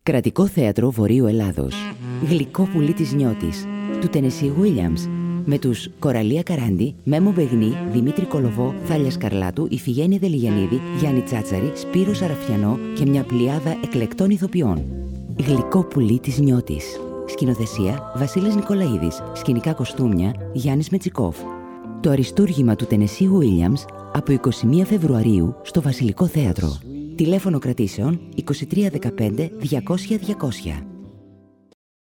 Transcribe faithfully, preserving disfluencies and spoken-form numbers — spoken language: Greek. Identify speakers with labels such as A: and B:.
A: Κρατικό Θέατρο Βορείου Ελλάδος. Γλυκό πουλί της Νιώτης, του Τενεσί Γουίλιαμς, με τους Κοραλία Καράντη, Μέμο Μπεγνή, Δημήτρη Κολοβό, Θάλια Σκαρλάτου, Ιφηγένεια Δελιγιαννίδη, Γιάννη Τσάτσαρη, Σπύρο Σαραφιανό και μια πλειάδα εκλεκτών ηθοποιών. Γλυκό πουλί της Νιώτης. Σκηνοθεσία Βασίλης Νικολαίδης. Σκηνικά κοστούμια Γιάννης Μετσικόφ. Το αριστούργημα του Τενεσί Γουίλιαμς από εικοστή πρώτη Φεβρουαρίου στο Βασιλικό Θέατρο. Τηλέφωνο κρατήσεων είκοσι τρία δεκαπέντε διακόσια διακόσια.